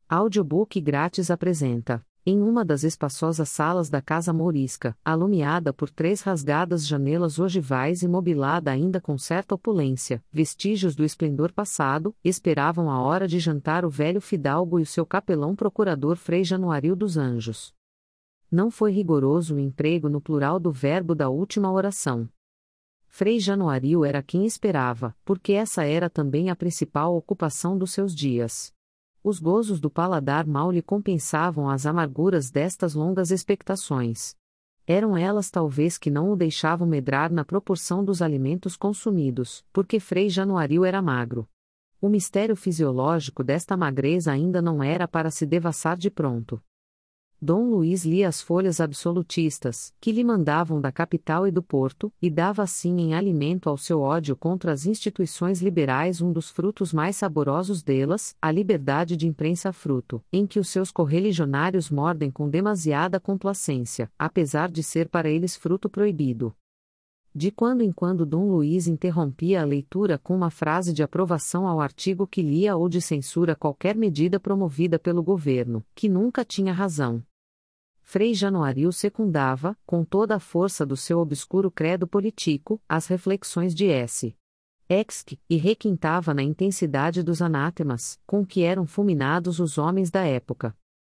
Audiobook grátis apresenta, em uma das espaçosas salas da casa mourisca, alumiada por 3 rasgadas janelas ogivais e mobilada ainda com certa opulência, vestígios do esplendor passado, esperavam a hora de jantar o velho fidalgo e o seu capelão procurador Frei Januário dos Anjos. Não foi rigoroso o emprego no plural do verbo da última oração. Frei Januário era quem esperava, porque essa era também a principal ocupação dos seus dias. Os gozos do paladar mal lhe compensavam as amarguras destas longas expectações. Eram elas talvez que não o deixavam medrar na proporção dos alimentos consumidos, porque Frei Januário era magro. O mistério fisiológico desta magreza ainda não era para se devassar de pronto. Dom Luís lia as folhas absolutistas, que lhe mandavam da capital e do porto, e dava assim em alimento ao seu ódio contra as instituições liberais um dos frutos mais saborosos delas, a liberdade de imprensa fruto, em que os seus correligionários mordem com demasiada complacência, apesar de ser para eles fruto proibido. De quando em quando Dom Luís interrompia a leitura com uma frase de aprovação ao artigo que lia ou de censura a qualquer medida promovida pelo governo, que nunca tinha razão. Frei Januário secundava, com toda a força do seu obscuro credo político, as reflexões de S. Exc, e requintava na intensidade dos anátemas, com que eram fulminados os homens da época.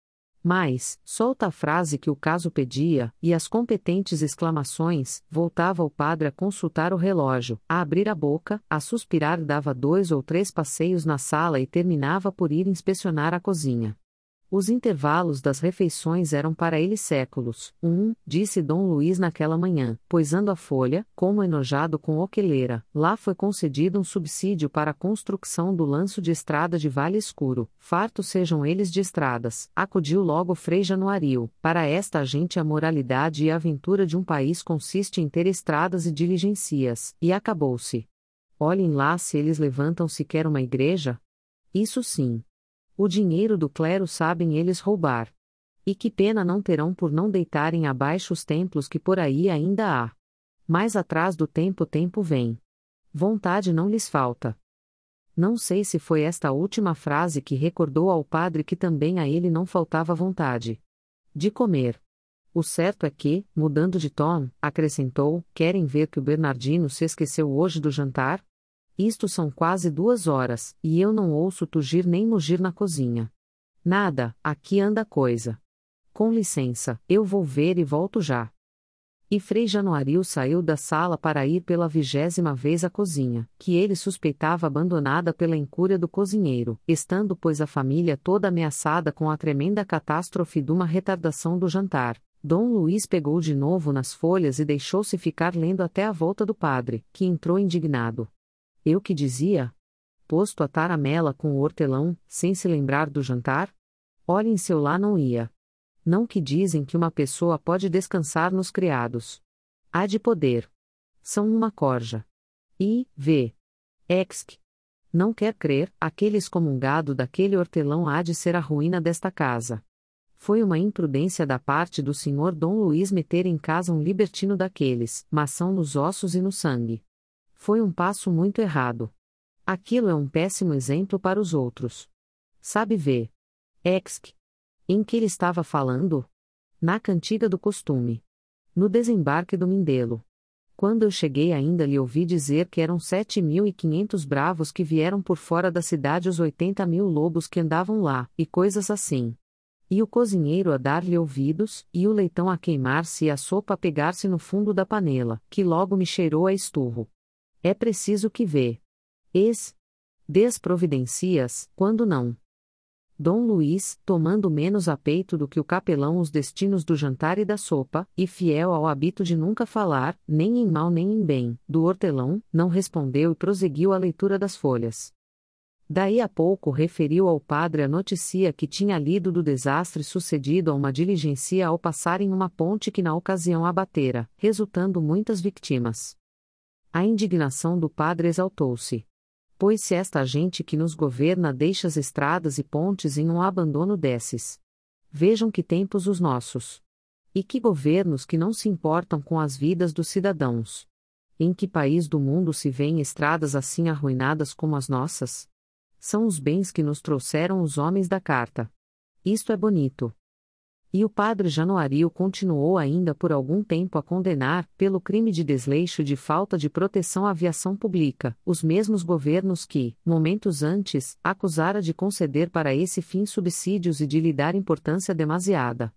Mas, solta a frase que o caso pedia, e as competentes exclamações, voltava o padre a consultar o relógio, a abrir a boca, a suspirar, dava 2 ou 3 passeios na sala e terminava por ir inspecionar a cozinha. Os intervalos das refeições eram para ele séculos. Disse Dom Luís naquela manhã, poisando a folha, como enojado com Oqueleira, lá foi concedido um subsídio para a construção do lanço de estrada de Vale Escuro, fartos sejam eles de estradas, acudiu logo Frei Januário, para esta gente a moralidade e a aventura de um país consiste em ter estradas e diligencias, e acabou-se. Olhem lá se eles levantam sequer uma igreja? Isso sim. O dinheiro do clero sabem eles roubar. E que pena não terão por não deitarem abaixo os templos que por aí ainda há. Mais atrás do tempo vem. Vontade não lhes falta. Não sei se foi esta última frase que recordou ao padre que também a ele não faltava vontade de comer. O certo é que, mudando de tom, acrescentou: querem ver que o Bernardino se esqueceu hoje do jantar? Isto são quase 2 horas, e eu não ouço tugir nem mugir na cozinha. Nada, aqui anda coisa. Com licença, eu vou ver e volto já. E Frei Januário saiu da sala para ir pela 20ª vez à cozinha, que ele suspeitava abandonada pela incúria do cozinheiro, estando pois a família toda ameaçada com a tremenda catástrofe de uma retardação do jantar. Dom Luís pegou de novo nas folhas e deixou-se ficar lendo até a volta do padre, que entrou indignado. Eu que dizia? Posto a taramela com o hortelão, sem se lembrar do jantar? Olhem se eu lá não ia. Não que dizem que uma pessoa pode descansar nos criados. Há de poder. São uma corja. I, v. Exc. Não quer crer, aquele excomungado daquele hortelão há de ser a ruína desta casa. Foi uma imprudência da parte do senhor Dom Luís meter em casa um libertino daqueles, maçã nos ossos e no sangue. Foi um passo muito errado. Aquilo é um péssimo exemplo para os outros. Sabe ver. Exc. Em que ele estava falando? Na cantiga do costume. No desembarque do Mindelo. Quando eu cheguei ainda lhe ouvi dizer que eram 7.500 bravos que vieram por fora da cidade os 80.000 lobos que andavam lá, e coisas assim. E o cozinheiro a dar-lhe ouvidos, e o leitão a queimar-se e a sopa a pegar-se no fundo da panela, que logo me cheirou a esturro. É preciso que vê. Desprovidencias, quando não. Dom Luís, tomando menos a peito do que o capelão os destinos do jantar e da sopa, e fiel ao hábito de nunca falar, nem em mal nem em bem, do hortelão, não respondeu e prosseguiu a leitura das folhas. Daí a pouco referiu ao padre a notícia que tinha lido do desastre sucedido a uma diligencia ao passar em uma ponte que na ocasião abatera, resultando muitas vítimas. A indignação do padre exaltou-se. Pois se esta gente que nos governa deixa as estradas e pontes em um abandono desses. Vejam que tempos os nossos. E que governos que não se importam com as vidas dos cidadãos. Em que país do mundo se vêem estradas assim arruinadas como as nossas? São os bens que nos trouxeram os homens da carta. Isto é bonito. E o padre Januário continuou ainda por algum tempo a condenar, pelo crime de desleixo e de falta de proteção à aviação pública, os mesmos governos que, momentos antes, acusara de conceder para esse fim subsídios e de lhe dar importância demasiada.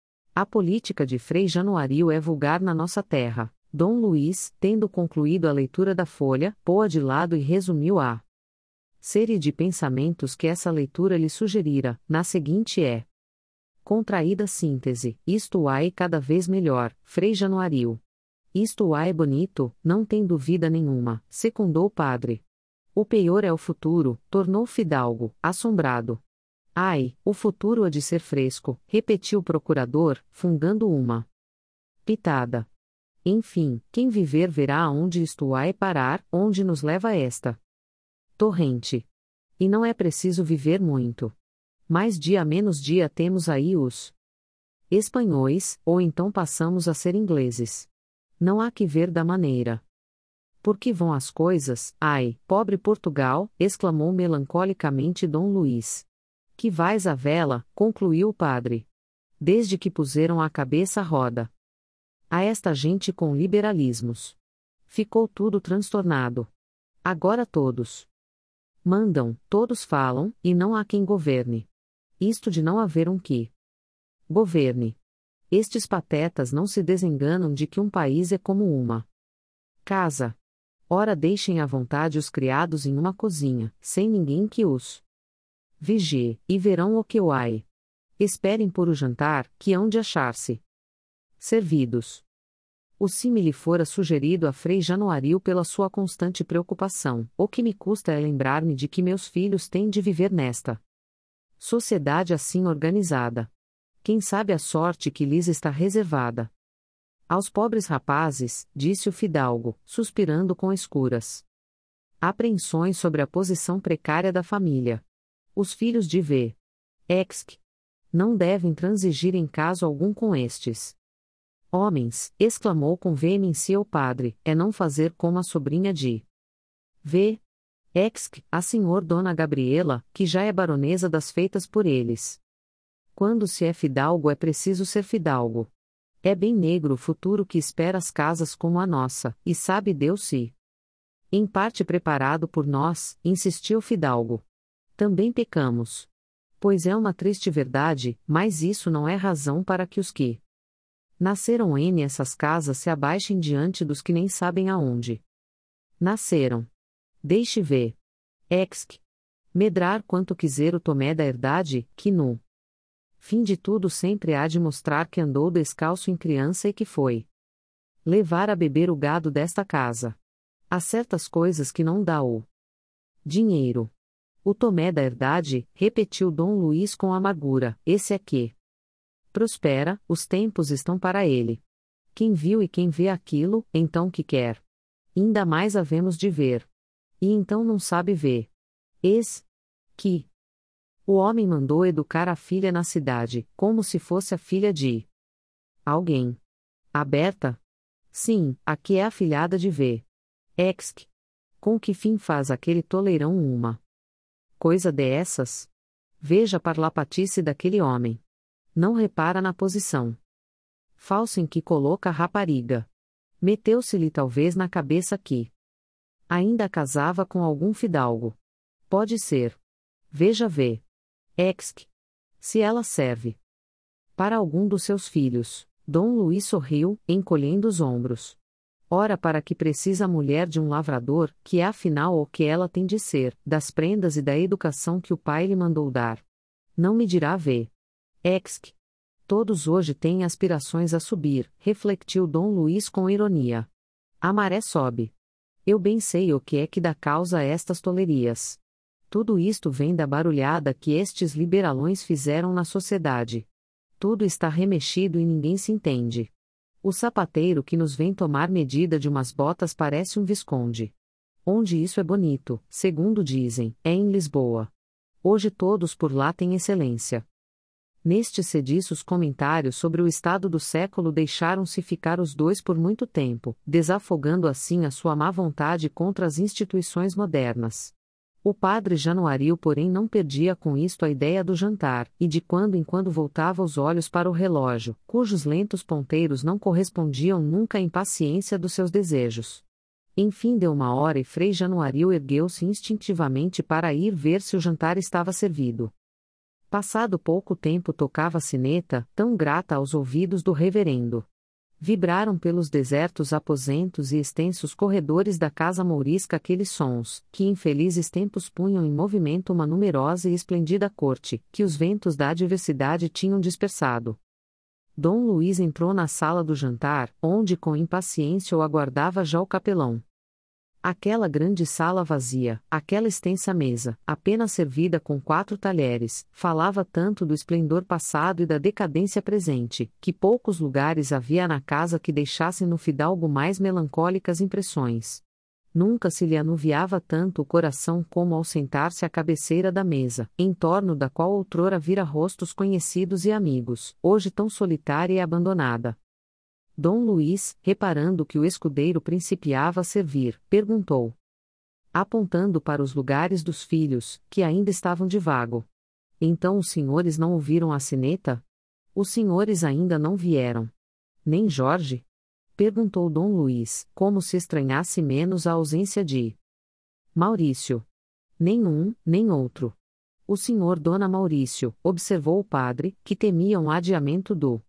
A política de Frei Januário é vulgar na nossa terra. Dom Luís, tendo concluído a leitura da folha, pô-a de lado e resumiu a série de pensamentos que essa leitura lhe sugerira. Na seguinte é: contraída síntese, isto é cada vez melhor, Frei Januário. Isto é bonito, não tem dúvida nenhuma, secundou o padre. O pior é o futuro, tornou Fidalgo, assombrado. Ai, o futuro há de ser fresco, repetiu o procurador, fungando uma pitada. Enfim, quem viver verá aonde isto é parar, onde nos leva esta torrente. E não é preciso viver muito. Mais dia menos dia temos aí os espanhóis, ou então passamos a ser ingleses. Não há que ver da maneira. Por que vão as coisas, ai, pobre Portugal, exclamou melancolicamente Dom Luís. Que vais à vela, concluiu o padre. Desde que puseram a cabeça à roda. A esta gente com liberalismos. Ficou tudo transtornado. Agora todos mandam, todos falam, e não há quem governe. Isto de não haver um que governe. Estes patetas não se desenganam de que um país é como uma casa. Ora deixem à vontade os criados em uma cozinha, sem ninguém que os vigie, e verão o que o ai. Esperem por o jantar, que hão de achar-se servidos. O símile fora sugerido a Frei Januário pela sua constante preocupação. O que me custa é lembrar-me de que meus filhos têm de viver nesta sociedade assim organizada. Quem sabe a sorte que lhes está reservada? Aos pobres rapazes, disse o fidalgo, suspirando com escuras apreensões sobre a posição precária da família. Os filhos de V. Exc. não devem transigir em caso algum com estes homens, exclamou com veemência o padre, é não fazer como a sobrinha de V. Exc. a senhor Dona Gabriela, que já é baronesa das feitas por eles. Quando se é fidalgo é preciso ser fidalgo. É bem negro o futuro que espera as casas como a nossa, e sabe Deus se em parte preparado por nós, insistiu Fidalgo. Também pecamos. Pois é uma triste verdade, mas isso não é razão para que os que nasceram em essas casas se abaixem diante dos que nem sabem aonde nasceram. Deixe ver. Exc. medrar quanto quiser o Tomé da herdade, que no fim de tudo sempre há de mostrar que andou descalço em criança e que foi levar a beber o gado desta casa. Há certas coisas que não dá o dinheiro. O Tomé da herdade, repetiu Dom Luís com amargura, esse é que prospera, os tempos estão para ele. Quem viu e quem vê aquilo, então que quer? Ainda mais havemos de ver. E então não sabe ver. Que o homem mandou educar a filha na cidade, como se fosse a filha de alguém. A Berta? Sim, aqui é a filhada de V. Exc. Com que fim faz aquele toleirão uma coisa dessas? Veja a parlapatice daquele homem. Não repara na posição falsa em que coloca a rapariga. Meteu-se-lhe talvez na cabeça que ainda casava com algum fidalgo. Pode ser. Veja V. Exc. se ela serve para algum dos seus filhos. Dom Luís sorriu, encolhendo os ombros. Ora, para que precisa a mulher de um lavrador, que é afinal o que ela tem de ser, das prendas e da educação que o pai lhe mandou dar? Não me dirá V. Exc. Todos hoje têm aspirações a subir, refletiu Dom Luís com ironia. A maré sobe. Eu bem sei o que é que dá causa a estas tolerias. Tudo isto vem da barulhada que estes liberalões fizeram na sociedade. Tudo está remexido e ninguém se entende. O sapateiro que nos vem tomar medida de umas botas parece um visconde. Onde isso é bonito, segundo dizem, é em Lisboa. Hoje todos por lá têm excelência. Nestes sediços comentários sobre o estado do século deixaram-se ficar os dois por muito tempo, desafogando assim a sua má vontade contra as instituições modernas. O padre Januário, porém, não perdia com isto a ideia do jantar, e de quando em quando voltava os olhos para o relógio, cujos lentos ponteiros não correspondiam nunca à impaciência dos seus desejos. Enfim deu 1 hora e Frei Januário ergueu-se instintivamente para ir ver se o jantar estava servido. Passado pouco tempo tocava a sineta, tão grata aos ouvidos do reverendo. Vibraram pelos desertos aposentos e extensos corredores da casa mourisca aqueles sons, que em felizes tempos punham em movimento uma numerosa e esplendida corte, que os ventos da adversidade tinham dispersado. Dom Luís entrou na sala do jantar, onde com impaciência o aguardava já o capelão. Aquela grande sala vazia, aquela extensa mesa, apenas servida com 4 talheres, falava tanto do esplendor passado e da decadência presente, que poucos lugares havia na casa que deixassem no fidalgo mais melancólicas impressões. Nunca se lhe anuviava tanto o coração como ao sentar-se à cabeceira da mesa, em torno da qual outrora vira rostos conhecidos e amigos, hoje tão solitária e abandonada. Dom Luís, reparando que o escudeiro principiava a servir, perguntou, apontando para os lugares dos filhos, que ainda estavam de vago: então os senhores não ouviram a sineta? Os senhores ainda não vieram. Nem Jorge? Perguntou Dom Luís, como se estranhasse menos a ausência de Maurício. Nenhum, nem outro. O senhor Dona Maurício, observou o padre, que temia um adiamento do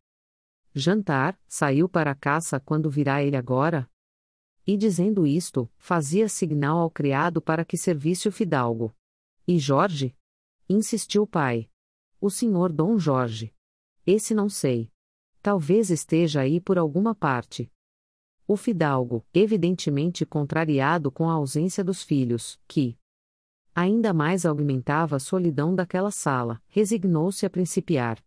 jantar, saiu para a caça quando virá ele agora? E dizendo isto, fazia signal ao criado para que servisse o fidalgo. E Jorge? Insistiu o pai. O senhor Dom Jorge. Esse não sei. Talvez esteja aí por alguma parte. O fidalgo, evidentemente contrariado com a ausência dos filhos, que ainda mais aumentava a solidão daquela sala, resignou-se a principiar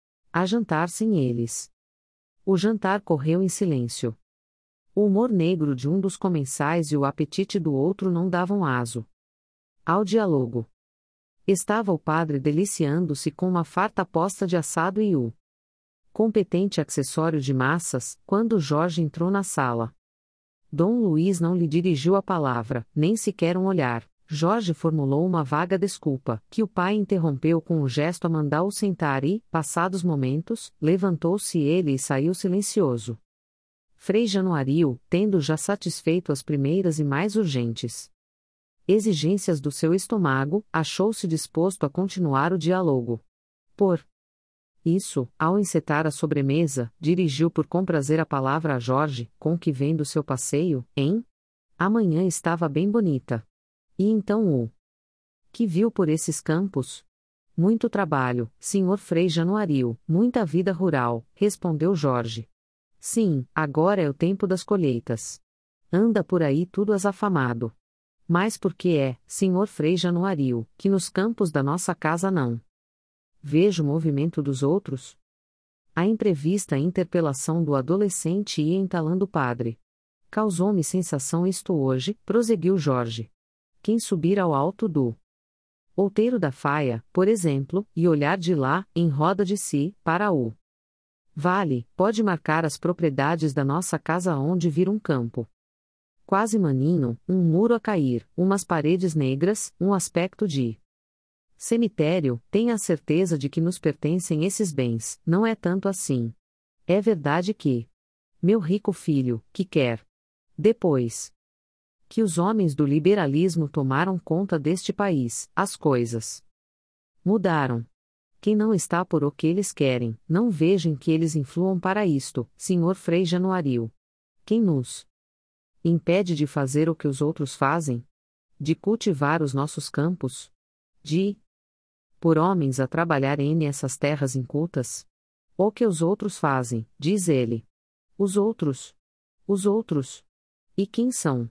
a jantar sem eles. O jantar correu em silêncio. O humor negro de um dos comensais e o apetite do outro não davam aso ao diálogo. Estava o padre deliciando-se com uma farta posta de assado e o competente acessório de massas, quando Jorge entrou na sala. Dom Luís não lhe dirigiu a palavra, nem sequer um olhar. Jorge formulou uma vaga desculpa, que o pai interrompeu com um gesto a mandá-o sentar e, passados momentos, levantou-se ele e saiu silencioso. Frei Januário, tendo já satisfeito as primeiras e mais urgentes exigências do seu estômago, achou-se disposto a continuar o diálogo. Por isso, ao encetar a sobremesa, dirigiu por comprazer a palavra a Jorge, com que vem do seu passeio, hein? Amanhã estava bem bonita. E então o que viu por esses campos? Muito trabalho, senhor Frei Januário, muita vida rural, respondeu Jorge. Sim, agora é o tempo das colheitas. Anda por aí tudo azafamado. Mas por que é, senhor Frei Januário, que nos campos da nossa casa não vejo o movimento dos outros? A imprevista interpelação do adolescente ia entalando o padre. Causou-me sensação isto hoje, prosseguiu Jorge. Quem subir ao alto do outeiro da faia, por exemplo, e olhar de lá, em roda de si, para o vale, pode marcar as propriedades da nossa casa onde vir um campo quase maninho, um muro a cair, umas paredes negras, um aspecto de cemitério, tenha a certeza de que nos pertencem esses bens, não é tanto assim. É verdade que meu rico filho, que quer depois que os homens do liberalismo tomaram conta deste país, as coisas mudaram. Quem não está por o que eles querem, não veja em que eles influam para isto, senhor Frei Januário. Quem nos impede de fazer o que os outros fazem? De cultivar os nossos campos? De por homens a trabalhar essas terras incultas? O que os outros fazem, diz ele. Os outros? Os outros? E quem são?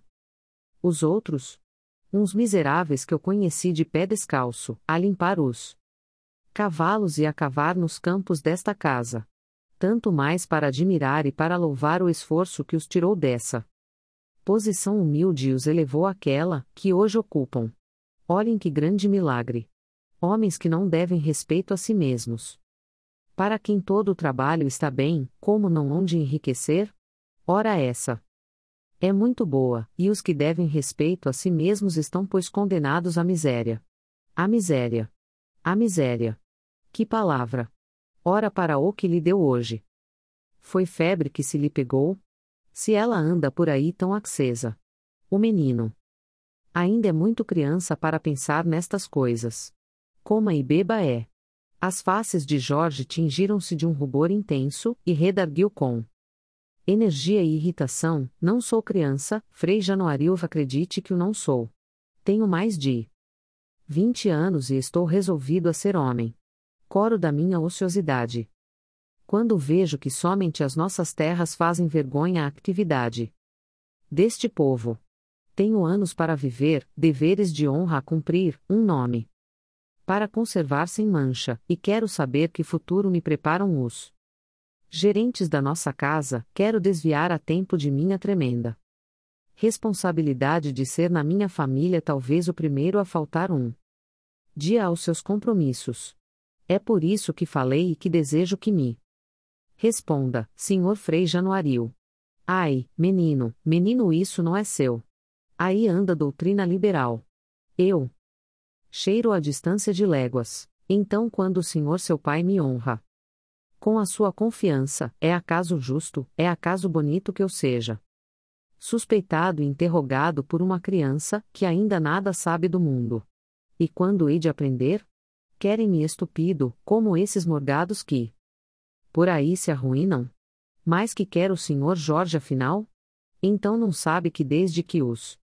Os outros? Uns miseráveis que eu conheci de pé descalço, a limpar os cavalos e a cavar nos campos desta casa. Tanto mais para admirar e para louvar o esforço que os tirou dessa posição humilde e os elevou àquela que hoje ocupam. Olhem que grande milagre! Homens que não devem respeito a si mesmos. Para quem todo o trabalho está bem, como não hão de enriquecer? Ora essa É muito boa, e os que devem respeito a si mesmos estão pois condenados à miséria. A miséria. A miséria. Que palavra! Ora para o que lhe deu hoje. Foi febre que se lhe pegou? Se ela anda por aí tão acesa. O menino. Ainda é muito criança para pensar nestas coisas. Coma e beba é. As faces de Jorge tingiram-se de um rubor intenso, e redarguiu com energia e irritação: não sou criança, Frei Januário, acredite que o não sou. Tenho mais de 20 anos e estou resolvido a ser homem. Coro da minha ociosidade. Quando vejo que somente as nossas terras fazem vergonha à atividade deste povo. Tenho anos para viver, deveres de honra a cumprir, um nome para conservar sem mancha, e quero saber que futuro me preparam os gerentes da nossa casa. Quero desviar a tempo de minha tremenda responsabilidade de ser na minha família talvez o primeiro a faltar um dia aos seus compromissos. É por isso que falei e que desejo que me responda, Sr. Frei Januário. Ai, menino, menino, isso não é seu. Aí anda a doutrina liberal. Eu cheiro a distância de léguas. Então, quando o senhor seu pai me honra com a sua confiança, é acaso justo, é acaso bonito que eu seja suspeitado e interrogado por uma criança que ainda nada sabe do mundo? E quando hei de aprender? Querem-me estúpido, como esses morgados que por aí se arruinam? Mas que quer o senhor Jorge afinal? Então não sabe que desde que os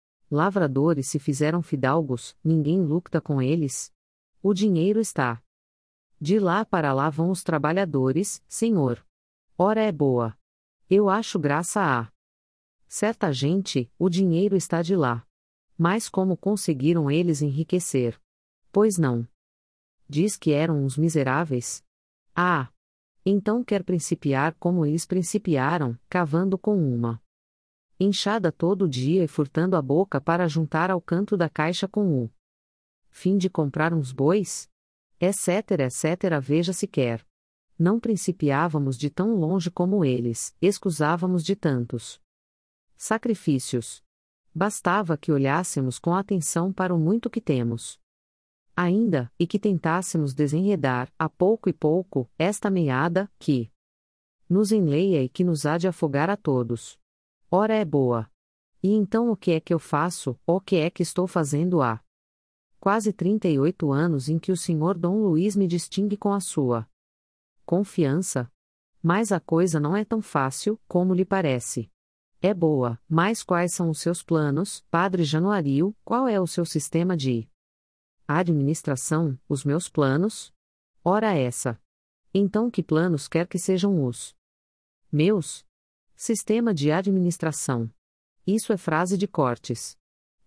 lavradores se fizeram fidalgos, ninguém lucta com eles? O dinheiro está. De lá para lá vão os trabalhadores, senhor. Ora é boa. Eu acho graça a certa gente, o dinheiro está de lá. Mas como conseguiram eles enriquecer? Pois não. Diz que eram uns miseráveis? Ah! Então quer principiar como eles principiaram, cavando com uma enxada todo dia e furtando a boca para juntar ao canto da caixa com o fim de comprar uns bois? Etc, etc. Veja se quer. Não principiávamos de tão longe como eles, escusávamos de tantos sacrifícios. Bastava que olhássemos com atenção para o muito que temos ainda, e que tentássemos desenredar, a pouco e pouco, esta meada, que nos enleia e que nos há de afogar a todos. Ora é boa. E então o que é que eu faço, o que é que estou fazendo há quase 38 anos em que o Sr. Dom Luiz me distingue com a sua confiança? Mas a coisa não é tão fácil, como lhe parece. É boa, mas quais são os seus planos, Padre Januário? Qual é o seu sistema de administração? Os meus planos? Ora essa. Então que planos quer que sejam os meus? Sistema de administração. Isso é frase de Cortes.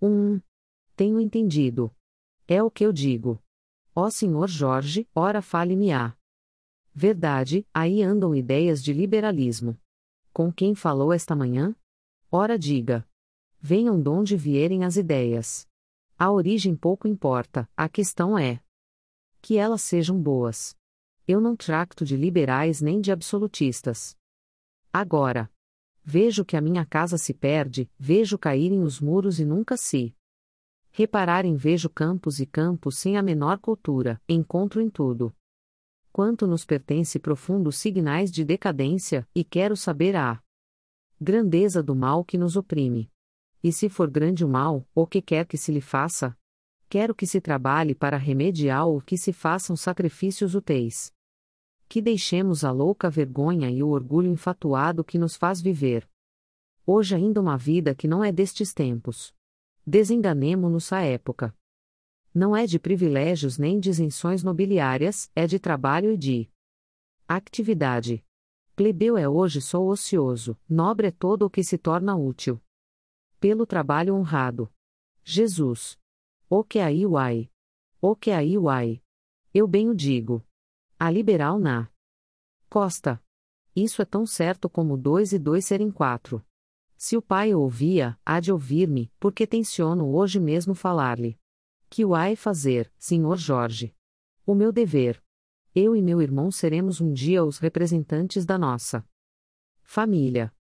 Tenho entendido. É o que eu digo. Ó Senhor Jorge, ora fale-me-á. Verdade, aí andam ideias de liberalismo. Com quem falou esta manhã? Ora diga. Venham donde vierem as ideias. A origem pouco importa, a questão é que elas sejam boas. Eu não tracto de liberais nem de absolutistas. Agora, vejo que a minha casa se perde, vejo caírem os muros e nunca se repararem, vejo campos e campos sem a menor cultura, encontro em tudo quanto nos pertence profundos signais de decadência, e quero saber a grandeza do mal que nos oprime. E se for grande o mal, o que quer que se lhe faça? Quero que se trabalhe para remediá-lo, que se façam sacrifícios úteis. Que deixemos a louca vergonha e o orgulho infatuado que nos faz viver hoje ainda uma vida que não é destes tempos. Desenganemo-nos à época. Não é de privilégios nem de isenções nobiliárias, é de trabalho e de atividade. Plebeu é hoje só ocioso, nobre é todo o que se torna útil pelo trabalho honrado. Jesus. O que aí uai? O que aí uai? Eu bem o digo. A liberal na costa. Isso é tão certo como 2 e 2 serem 4. Se o pai o ouvia, há de ouvir-me, porque tenciono hoje mesmo falar-lhe. Que o há fazer, Sr. Jorge? O meu dever. Eu e meu irmão seremos um dia os representantes da nossa família.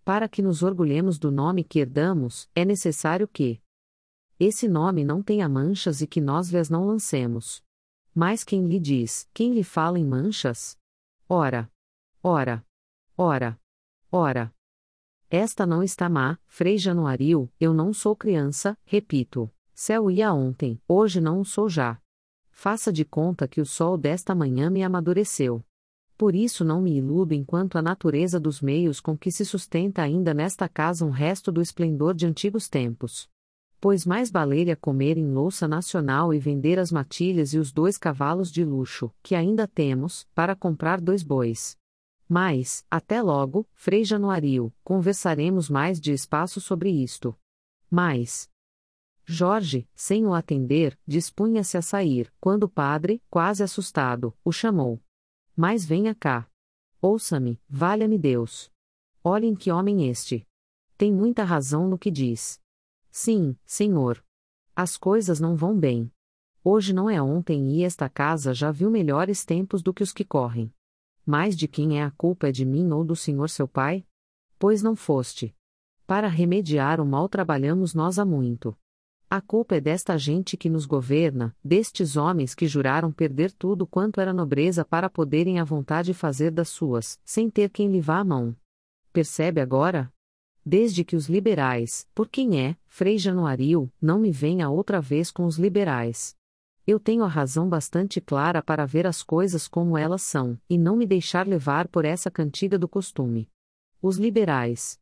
Para que nos orgulhemos do nome que herdamos, é necessário que esse nome não tenha manchas e que nós lhes não lancemos. Mas quem lhe diz, quem lhe fala em manchas? Ora, ora, ora, ora. Esta não está má, Frei Januário, eu não sou criança, repito. Céu ia ontem, hoje não o sou já. Faça de conta que o sol desta manhã me amadureceu. Por isso não me iludo enquanto a natureza dos meios com que se sustenta ainda nesta casa um resto do esplendor de antigos tempos. Pois mais valeria comer em louça nacional e vender as matilhas e os 2 cavalos de luxo, que ainda temos, para comprar 2 bois. Mas, até logo, Frei Januário, conversaremos mais de espaço sobre isto. Mas Jorge, sem o atender, dispunha-se a sair, quando o padre, quase assustado, o chamou. Mas venha cá. Ouça-me, valha-me Deus. Olhem que homem este. Tem muita razão no que diz. Sim, senhor. As coisas não vão bem. Hoje não é ontem e esta casa já viu melhores tempos do que os que correm. Mas de quem é a culpa, é de mim ou do senhor seu pai? Pois não foste. Para remediar o mal trabalhamos nós há muito. A culpa é desta gente que nos governa, destes homens que juraram perder tudo quanto era nobreza para poderem à vontade fazer das suas, sem ter quem lhe vá a mão. Percebe agora? Desde que os liberais, por quem é, Frei Januário, não me venha outra vez com os liberais. Eu tenho a razão bastante clara para ver as coisas como elas são, e não me deixar levar por essa cantiga do costume. Os liberais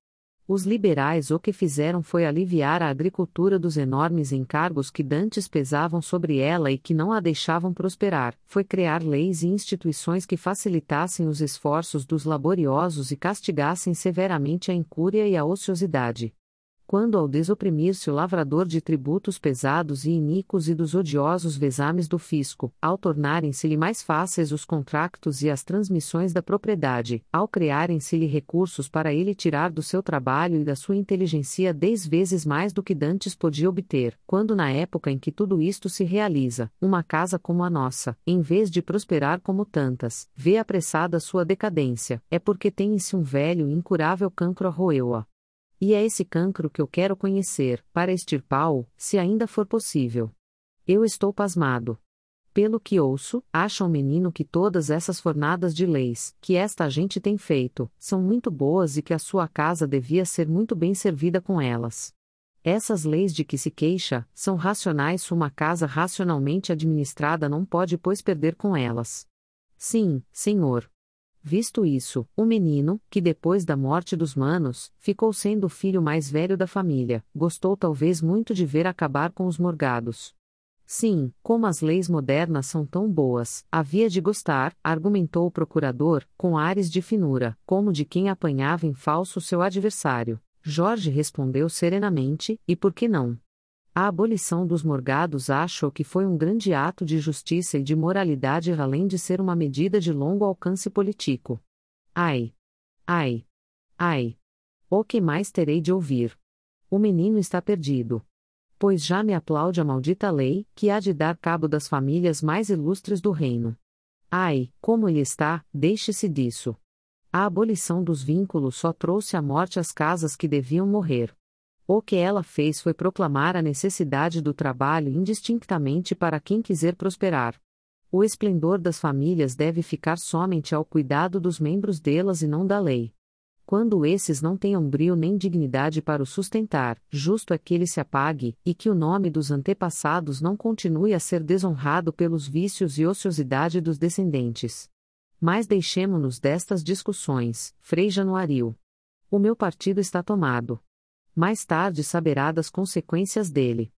o que fizeram foi aliviar a agricultura dos enormes encargos que dantes pesavam sobre ela e que não a deixavam prosperar, foi criar leis e instituições que facilitassem os esforços dos laboriosos e castigassem severamente a incúria e a ociosidade. Quando ao desoprimir-se o lavrador de tributos pesados e iníquos e dos odiosos vezames do fisco, ao tornarem-se-lhe mais fáceis os contractos e as transmissões da propriedade, ao criarem-se-lhe recursos para ele tirar do seu trabalho e da sua inteligência 10 vezes mais do que dantes podia obter, quando na época em que tudo isto se realiza, uma casa como a nossa, em vez de prosperar como tantas, vê apressada sua decadência, é porque tem em si um velho e incurável cancro arroeu-a. E é esse cancro que eu quero conhecer, para extirpá-o, se ainda for possível. Eu estou pasmado. Pelo que ouço, acha o menino que todas essas fornadas de leis, que esta gente tem feito, são muito boas e que a sua casa devia ser muito bem servida com elas. Essas leis de que se queixa, são racionais. Uma casa racionalmente administrada não pode, pois, perder com elas. Sim, senhor. Visto isso, o menino, que depois da morte dos manos, ficou sendo o filho mais velho da família, gostou talvez muito de ver acabar com os morgados. Sim, como as leis modernas são tão boas, havia de gostar, argumentou o procurador, com ares de finura, como de quem apanhava em falso seu adversário. Jorge respondeu serenamente, e por que não? A abolição dos morgados acho que foi um grande ato de justiça e de moralidade além de ser uma medida de longo alcance político. Ai! Ai! Ai! O que mais terei de ouvir? O menino está perdido. Pois já me aplaude a maldita lei, que há de dar cabo das famílias mais ilustres do reino. Ai, como ele está, deixe-se disso. A abolição dos vínculos só trouxe à morte as casas que deviam morrer. O que ela fez foi proclamar a necessidade do trabalho indistintamente para quem quiser prosperar. O esplendor das famílias deve ficar somente ao cuidado dos membros delas e não da lei. Quando esses não tenham brio nem dignidade para o sustentar, justo é que ele se apague, e que o nome dos antepassados não continue a ser desonrado pelos vícios e ociosidade dos descendentes. Mas deixemo-nos destas discussões, Frei Januário. O meu partido está tomado. Mais tarde saberá das consequências dele.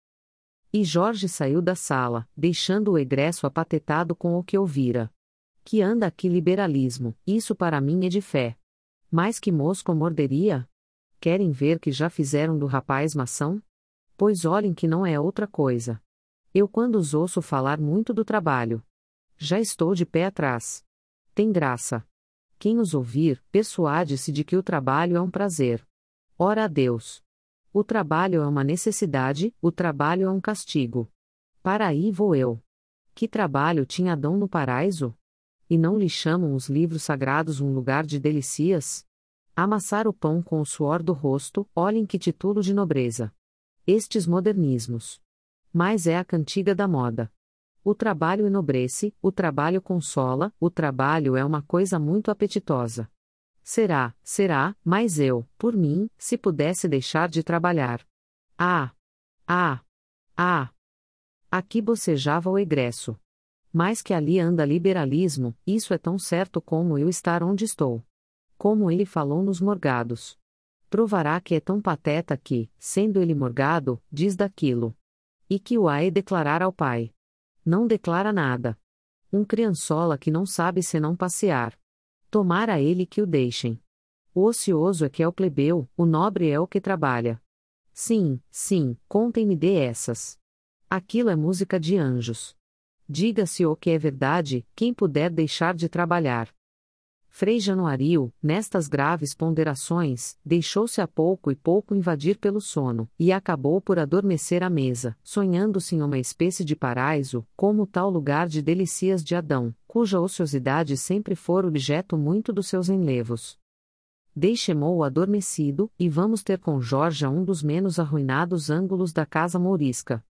E Jorge saiu da sala, deixando o egresso apatetado com o que ouvira. Que anda aqui liberalismo, isso para mim é de fé. Mas que mosco morderia? Querem ver que já fizeram do rapaz maçã? Pois olhem que não é outra coisa. Eu quando os ouço falar muito do trabalho, já estou de pé atrás. Tem graça. Quem os ouvir, persuade-se de que o trabalho é um prazer. Ora a Deus. O trabalho é uma necessidade, o trabalho é um castigo. Para aí vou eu. Que trabalho tinha Adão no paraíso? E não lhe chamam os livros sagrados um lugar de delícias? Amassar o pão com o suor do rosto, olhem que título de nobreza. Estes modernismos. Mas é a cantiga da moda. O trabalho enobrece, o trabalho consola, o trabalho é uma coisa muito apetitosa. Será, mas eu, por mim, se pudesse deixar de trabalhar. Ah! Ah! Ah! Aqui bocejava o egresso. Mais que ali anda liberalismo, isso é tão certo como eu estar onde estou. Como ele falou nos morgados. Provará que é tão pateta que, sendo ele morgado, diz daquilo. E que o há declarar ao pai. Não declara nada. Um criançola que não sabe senão passear. Tomara ele que o deixem. O ocioso é que é o plebeu, o nobre é o que trabalha. Sim, contem-me de essas. Aquilo é música de anjos. Diga-se o que é verdade, quem puder deixar de trabalhar. Frei Januário, nestas graves ponderações, deixou-se a pouco e pouco invadir pelo sono, e acabou por adormecer à mesa, sonhando-se em uma espécie de paraíso, como tal lugar de delícias de Adão, cuja ociosidade sempre fora objeto muito dos seus enlevos. Deixemo-o adormecido, e vamos ter com Jorge a um dos menos arruinados ângulos da casa mourisca.